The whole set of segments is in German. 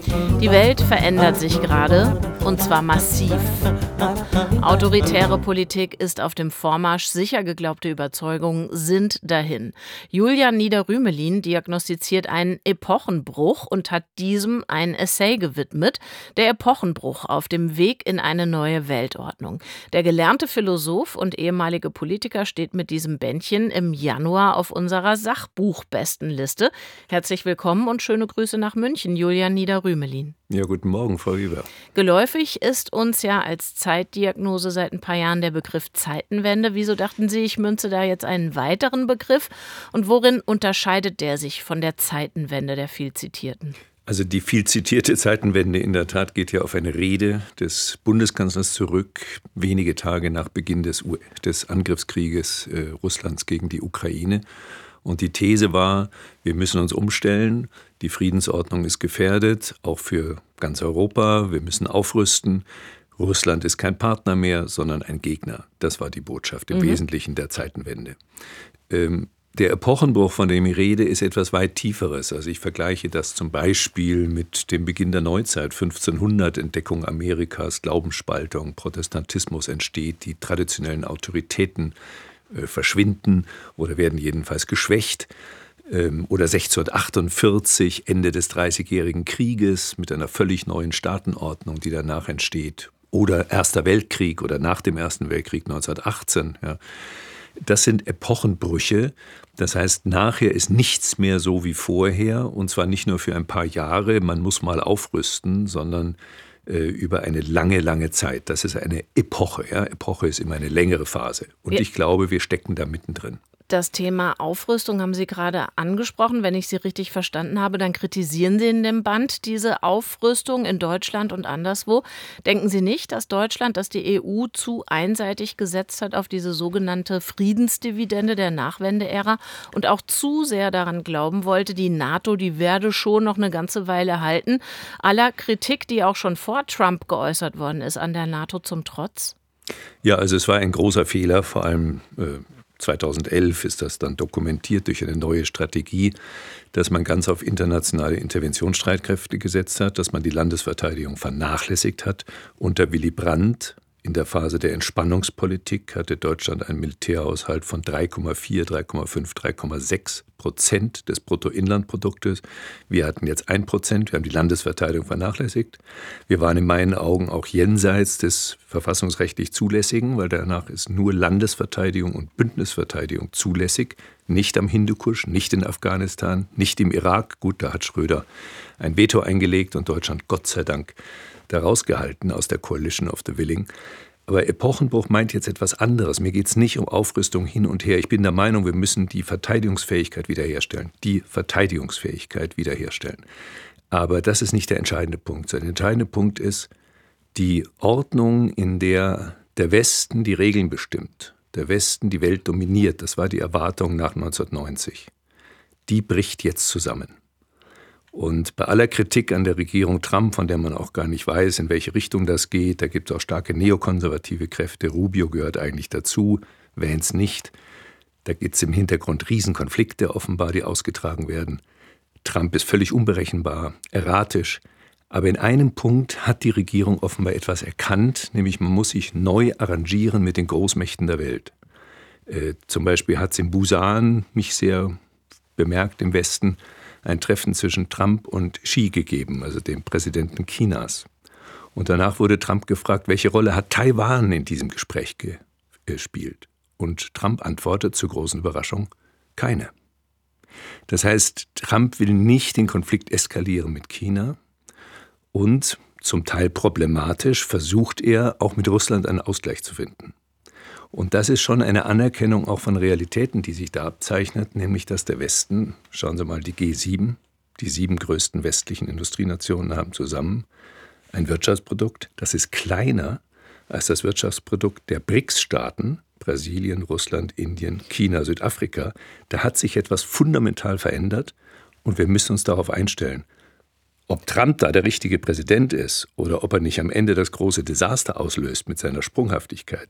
Die Welt verändert sich gerade, und zwar massiv. Autoritäre Politik ist auf dem Vormarsch, sicher geglaubte Überzeugungen sind dahin. Julian Nieder-Rümelin diagnostiziert einen Epochenbruch und hat diesem ein Essay gewidmet. Der Epochenbruch auf dem Weg in eine neue Weltordnung. Der gelernte Philosoph und ehemalige Politiker steht mit diesem Bändchen im Januar auf unserer Sachbuchbestenliste. Herzlich willkommen und schöne Grüße nach München, Julian Nieder-Rümelin. Ja, guten Morgen, Frau Weber. Geläufig ist uns ja als Zeitdiagnose seit ein paar Jahren der Begriff Zeitenwende. Wieso dachten Sie, ich münze da jetzt einen weiteren Begriff? Und worin unterscheidet der sich von der Zeitenwende, der viel zitierten? Also die viel zitierte Zeitenwende in der Tat geht ja auf eine Rede des Bundeskanzlers zurück, wenige Tage nach Beginn des Angriffskrieges Russlands gegen die Ukraine. Und die These war, wir müssen uns umstellen, die Friedensordnung ist gefährdet, auch für ganz Europa, wir müssen aufrüsten. Russland ist kein Partner mehr, sondern ein Gegner. Das war die Botschaft im Wesentlichen der Zeitenwende. Der Epochenbruch, von dem ich rede, ist etwas weit Tieferes. Also ich vergleiche das zum Beispiel mit dem Beginn der Neuzeit, 1500, Entdeckung Amerikas, Glaubensspaltung, Protestantismus entsteht, die traditionellen Autoritäten verschwinden oder werden jedenfalls geschwächt. Oder 1648, Ende des Dreißigjährigen Krieges mit einer völlig neuen Staatenordnung, die danach entsteht. Oder Erster Weltkrieg oder nach dem Ersten Weltkrieg 1918. Ja. Das sind Epochenbrüche. Das heißt, nachher ist nichts mehr so wie vorher. Und zwar nicht nur für ein paar Jahre, man muss mal aufrüsten, sondern über eine lange, lange Zeit. Das ist eine Epoche. Ja? Epoche ist immer eine längere Phase. Und ich glaube, wir stecken da mittendrin. Das Thema Aufrüstung haben Sie gerade angesprochen. Wenn ich Sie richtig verstanden habe, dann kritisieren Sie in dem Band diese Aufrüstung in Deutschland und anderswo. Denken Sie nicht, dass Deutschland, dass die EU zu einseitig gesetzt hat auf diese sogenannte Friedensdividende der Nachwende-Ära und auch zu sehr daran glauben wollte, die NATO, die werde schon noch eine ganze Weile halten? Aller Kritik, die auch schon vor Trump geäußert worden ist, an der NATO zum Trotz? Ja, also es war ein großer Fehler, vor allem 2011 ist das dann dokumentiert durch eine neue Strategie, dass man ganz auf internationale Interventionsstreitkräfte gesetzt hat, dass man die Landesverteidigung vernachlässigt hat. Unter Willy Brandt in der Phase der Entspannungspolitik hatte Deutschland einen Militärhaushalt von 3,4, 3,5, 3,6% des Bruttoinlandproduktes. Wir hatten jetzt 1%, wir haben die Landesverteidigung vernachlässigt. Wir waren in meinen Augen auch jenseits des verfassungsrechtlich Zulässigen, weil danach ist nur Landesverteidigung und Bündnisverteidigung zulässig. Nicht am Hindukusch, nicht in Afghanistan, nicht im Irak. Gut, da hat Schröder ein Veto eingelegt und Deutschland Gott sei Dank da rausgehalten aus der Coalition of the Willing. Aber Epochenbruch meint jetzt etwas anderes. Mir geht es nicht um Aufrüstung hin und her. Ich bin der Meinung, wir müssen die Verteidigungsfähigkeit wiederherstellen. Aber das ist nicht der entscheidende Punkt. Der entscheidende Punkt ist die Ordnung, in der der Westen die Regeln bestimmt, der Westen die Welt dominiert. Das war die Erwartung nach 1990. Die bricht jetzt zusammen. Und bei aller Kritik an der Regierung Trump, von der man auch gar nicht weiß, in welche Richtung das geht, da gibt es auch starke neokonservative Kräfte, Rubio gehört eigentlich dazu, Vance nicht. Da gibt es im Hintergrund Riesenkonflikte offenbar, die ausgetragen werden. Trump ist völlig unberechenbar, erratisch. Aber in einem Punkt hat die Regierung offenbar etwas erkannt, nämlich man muss sich neu arrangieren mit den Großmächten der Welt. Zum Beispiel hat es in Busan mich sehr bemerkt im Westen, ein Treffen zwischen Trump und Xi gegeben, also dem Präsidenten Chinas. Und danach wurde Trump gefragt, welche Rolle hat Taiwan in diesem Gespräch gespielt? Und Trump antwortet zur großen Überraschung, keine. Das heißt, Trump will nicht den Konflikt eskalieren mit China und zum Teil problematisch versucht er, auch mit Russland einen Ausgleich zu finden. Und das ist schon eine Anerkennung auch von Realitäten, die sich da abzeichnet, nämlich dass der Westen, schauen Sie mal, die G7, die 7 größten westlichen Industrienationen haben zusammen ein Wirtschaftsprodukt, das ist kleiner als das Wirtschaftsprodukt der BRICS-Staaten, Brasilien, Russland, Indien, China, Südafrika. Da hat sich etwas fundamental verändert und wir müssen uns darauf einstellen. Ob Trump da der richtige Präsident ist oder ob er nicht am Ende das große Desaster auslöst mit seiner Sprunghaftigkeit,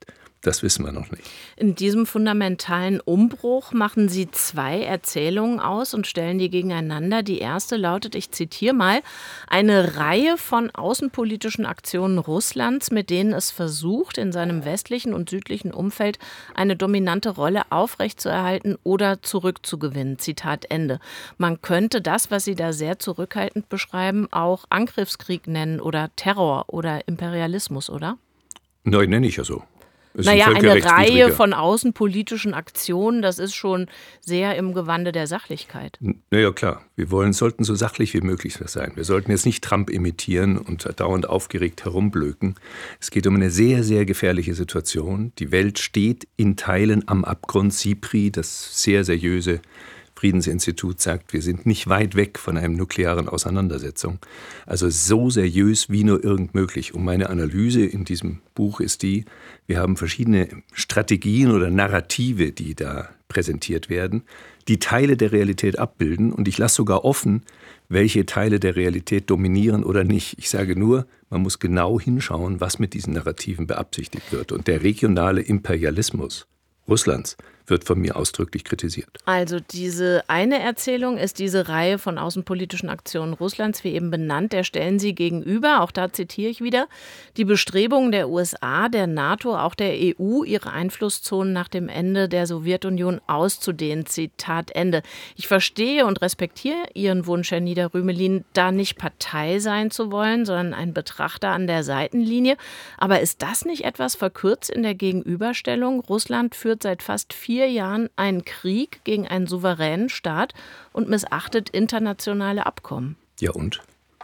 Das wissen wir noch nicht. In diesem fundamentalen Umbruch machen Sie 2 Erzählungen aus und stellen die gegeneinander. Die erste lautet, ich zitiere mal, eine Reihe von außenpolitischen Aktionen Russlands, mit denen es versucht, in seinem westlichen und südlichen Umfeld eine dominante Rolle aufrechtzuerhalten oder zurückzugewinnen. Zitat Ende. Man könnte das, was Sie da sehr zurückhaltend beschreiben, auch Angriffskrieg nennen oder Terror oder Imperialismus, oder? Nein, nenne ich ja so. Naja, eine Reihe von außenpolitischen Aktionen, das ist schon sehr im Gewande der Sachlichkeit. Naja, klar. Sollten so sachlich wie möglich sein. Wir sollten jetzt nicht Trump imitieren und dauernd aufgeregt herumblöken. Es geht um eine sehr, sehr gefährliche Situation. Die Welt steht in Teilen am Abgrund. SIPRI, das sehr seriöse Friedensinstitut, sagt, wir sind nicht weit weg von einer nuklearen Auseinandersetzung. Also so seriös wie nur irgend möglich. Und meine Analyse in diesem Buch ist die, wir haben verschiedene Strategien oder Narrative, die da präsentiert werden, die Teile der Realität abbilden. Und ich lasse sogar offen, welche Teile der Realität dominieren oder nicht. Ich sage nur, man muss genau hinschauen, was mit diesen Narrativen beabsichtigt wird. Und der regionale Imperialismus Russlands wird von mir ausdrücklich kritisiert. Also diese eine Erzählung ist diese Reihe von außenpolitischen Aktionen Russlands, wie eben benannt, der stellen Sie gegenüber, auch da zitiere ich wieder, die Bestrebungen der USA, der NATO, auch der EU, ihre Einflusszonen nach dem Ende der Sowjetunion auszudehnen. Zitat Ende. Ich verstehe und respektiere Ihren Wunsch, Herr Nieder-Rümelin, da nicht Partei sein zu wollen, sondern ein Betrachter an der Seitenlinie. Aber ist das nicht etwas verkürzt in der Gegenüberstellung? Russland führt seit fast 4 Jahren einen Krieg gegen einen souveränen Staat und missachtet internationale Abkommen. Ja und?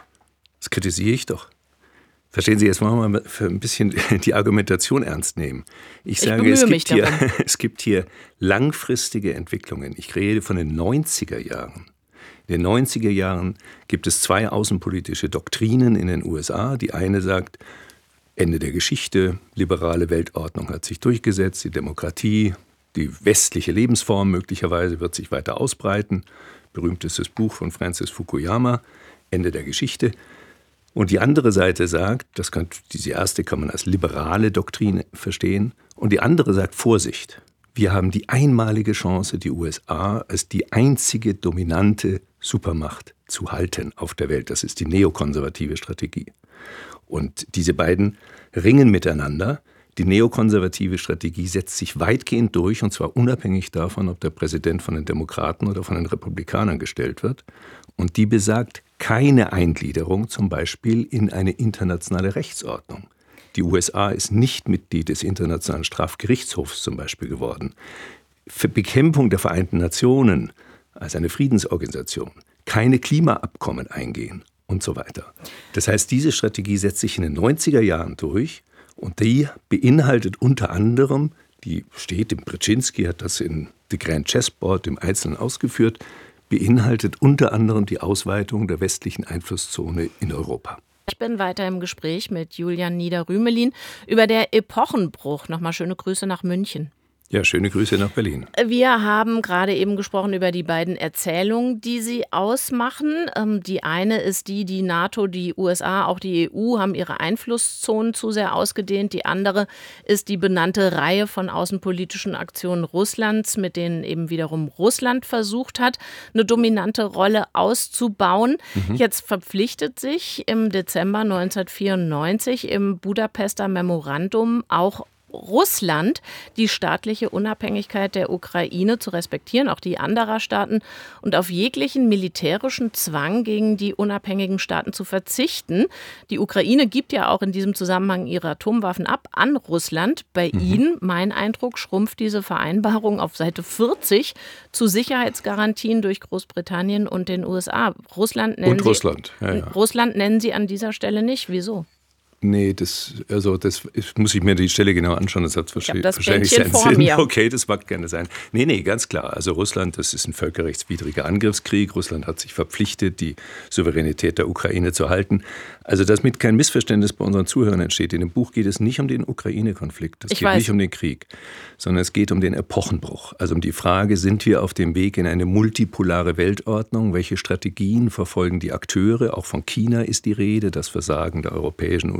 Das kritisiere ich doch. Verstehen Sie, jetzt wollen wir mal für ein bisschen die Argumentation ernst nehmen. Ich sage, es gibt hier langfristige Entwicklungen. Ich rede von den 90er Jahren. In den 90er Jahren gibt es 2 außenpolitische Doktrinen in den USA. Die eine sagt, Ende der Geschichte, liberale Weltordnung hat sich durchgesetzt, die Demokratie, die westliche Lebensform möglicherweise wird sich weiter ausbreiten. Berühmtestes Buch von Francis Fukuyama, Ende der Geschichte. Und die andere Seite sagt, diese erste kann man als liberale Doktrin verstehen, und die andere sagt, Vorsicht, wir haben die einmalige Chance, die USA als die einzige dominante Supermacht zu halten auf der Welt. Das ist die neokonservative Strategie. Und diese beiden ringen miteinander. Die neokonservative Strategie setzt sich weitgehend durch, und zwar unabhängig davon, ob der Präsident von den Demokraten oder von den Republikanern gestellt wird. Und die besagt keine Eingliederung zum Beispiel in eine internationale Rechtsordnung. Die USA ist nicht Mitglied des Internationalen Strafgerichtshofs zum Beispiel geworden. Für Bekämpfung der Vereinten Nationen als eine Friedensorganisation, keine Klimaabkommen eingehen und so weiter. Das heißt, diese Strategie setzt sich in den 90er Jahren durch. Und die beinhaltet unter anderem, die steht im Brzezinski, hat das in The Grand Chessboard im Einzelnen ausgeführt, beinhaltet unter anderem die Ausweitung der westlichen Einflusszone in Europa. Ich bin weiter im Gespräch mit Julian Nieder-Rümelin über der Epochenbruch. Nochmal schöne Grüße nach München. Ja, schöne Grüße nach Berlin. Wir haben gerade eben gesprochen über die beiden Erzählungen, die sie ausmachen. Die eine ist die NATO, die USA, auch die EU haben ihre Einflusszonen zu sehr ausgedehnt. Die andere ist die benannte Reihe von außenpolitischen Aktionen Russlands, mit denen eben wiederum Russland versucht hat, eine dominante Rolle auszubauen. Jetzt verpflichtet sich im Dezember 1994 im Budapester Memorandum auch Russland, die staatliche Unabhängigkeit der Ukraine zu respektieren, auch die anderer Staaten, und auf jeglichen militärischen Zwang gegen die unabhängigen Staaten zu verzichten. Die Ukraine gibt ja auch in diesem Zusammenhang ihre Atomwaffen ab an Russland. Bei Ihnen, mein Eindruck, schrumpft diese Vereinbarung auf Seite 40 zu Sicherheitsgarantien durch Großbritannien und den USA. Russland nennen Sie an dieser Stelle nicht. Wieso? Nee, das muss ich mir die Stelle genau anschauen. Das hat wahrscheinlich seinen Sinn. Mir. Okay, das mag gerne sein. Nee, ganz klar. Also Russland, das ist ein völkerrechtswidriger Angriffskrieg. Russland hat sich verpflichtet, die Souveränität der Ukraine zu halten. Also damit kein Missverständnis bei unseren Zuhörern entsteht. In dem Buch geht es nicht um den Ukraine-Konflikt. Es geht nicht um den Krieg, sondern es geht um den Epochenbruch. Also um die Frage, sind wir auf dem Weg in eine multipolare Weltordnung? Welche Strategien verfolgen die Akteure? Auch von China ist die Rede, das Versagen der Europäischen Union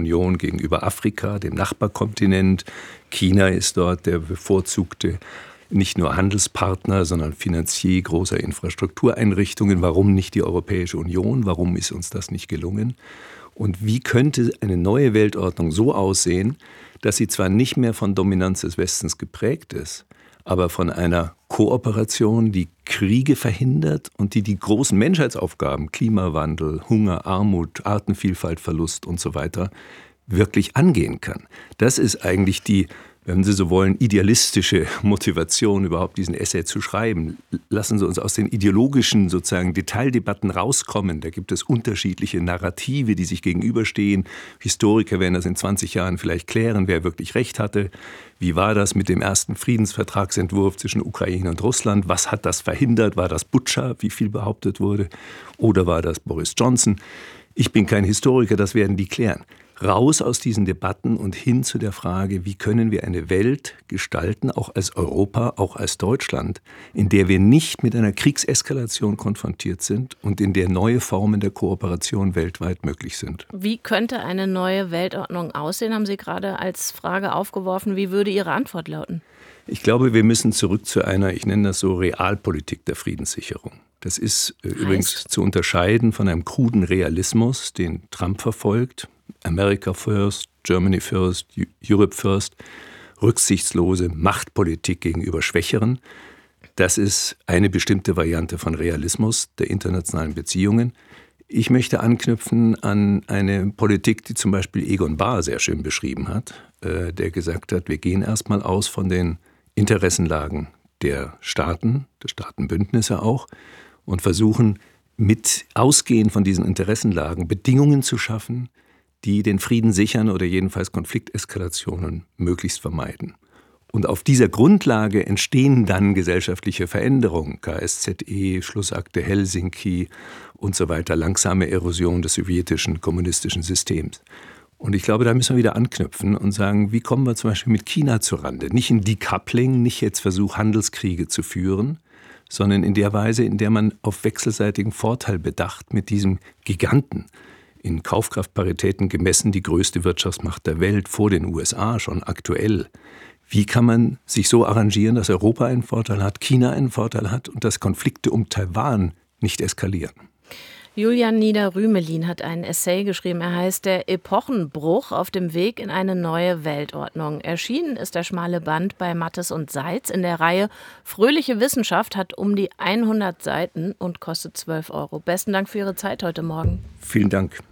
Union gegenüber Afrika, dem Nachbarkontinent. China ist dort der bevorzugte nicht nur Handelspartner, sondern Finanzier großer Infrastruktureinrichtungen. Warum nicht die Europäische Union? Warum ist uns das nicht gelungen? Und wie könnte eine neue Weltordnung so aussehen, dass sie zwar nicht mehr von Dominanz des Westens geprägt ist, aber von einer Kooperation, die Kriege verhindert und die großen Menschheitsaufgaben, Klimawandel, Hunger, Armut, Artenvielfaltverlust und so weiter, wirklich angehen kann. Das ist eigentlich die, wenn Sie so wollen, idealistische Motivation, überhaupt diesen Essay zu schreiben. Lassen Sie uns aus den ideologischen sozusagen Detaildebatten rauskommen. Da gibt es unterschiedliche Narrative, die sich gegenüberstehen. Historiker werden das in 20 Jahren vielleicht klären, wer wirklich recht hatte. Wie war das mit dem ersten Friedensvertragsentwurf zwischen Ukraine und Russland? Was hat das verhindert? War das Butscha, wie viel behauptet wurde? Oder war das Boris Johnson? Ich bin kein Historiker, das werden die klären. Raus aus diesen Debatten und hin zu der Frage, wie können wir eine Welt gestalten, auch als Europa, auch als Deutschland, in der wir nicht mit einer Kriegseskalation konfrontiert sind und in der neue Formen der Kooperation weltweit möglich sind. Wie könnte eine neue Weltordnung aussehen, haben Sie gerade als Frage aufgeworfen. Wie würde Ihre Antwort lauten? Ich glaube, wir müssen zurück zu einer, ich nenne das so, Realpolitik der Friedenssicherung. Das ist übrigens zu unterscheiden von einem kruden Realismus, den Trump verfolgt. America first, Germany first, Europe first, rücksichtslose Machtpolitik gegenüber Schwächeren. Das ist eine bestimmte Variante von Realismus der internationalen Beziehungen. Ich möchte anknüpfen an eine Politik, die zum Beispiel Egon Bahr sehr schön beschrieben hat, der gesagt hat, wir gehen erstmal aus von den Interessenlagen der Staaten, der Staatenbündnisse auch, und versuchen mit ausgehend von diesen Interessenlagen Bedingungen zu schaffen, die den Frieden sichern oder jedenfalls Konflikteskalationen möglichst vermeiden. Und auf dieser Grundlage entstehen dann gesellschaftliche Veränderungen, KSZE, Schlussakte Helsinki und so weiter, langsame Erosion des sowjetischen kommunistischen Systems. Und ich glaube, da müssen wir wieder anknüpfen und sagen, wie kommen wir zum Beispiel mit China zurande? Nicht in Decoupling, nicht jetzt Versuch, Handelskriege zu führen, sondern in der Weise, in der man auf wechselseitigen Vorteil bedacht mit diesem Giganten, in Kaufkraftparitäten gemessen die größte Wirtschaftsmacht der Welt, vor den USA schon aktuell. Wie kann man sich so arrangieren, dass Europa einen Vorteil hat, China einen Vorteil hat und dass Konflikte um Taiwan nicht eskalieren? Julian Nieder-Rümelin hat einen Essay geschrieben. Er heißt Der Epochenbruch auf dem Weg in eine neue Weltordnung. Erschienen ist der schmale Band bei Mattes und Seitz in der Reihe Fröhliche Wissenschaft, hat um die 100 Seiten und kostet 12 €. Besten Dank für Ihre Zeit heute Morgen. Vielen Dank.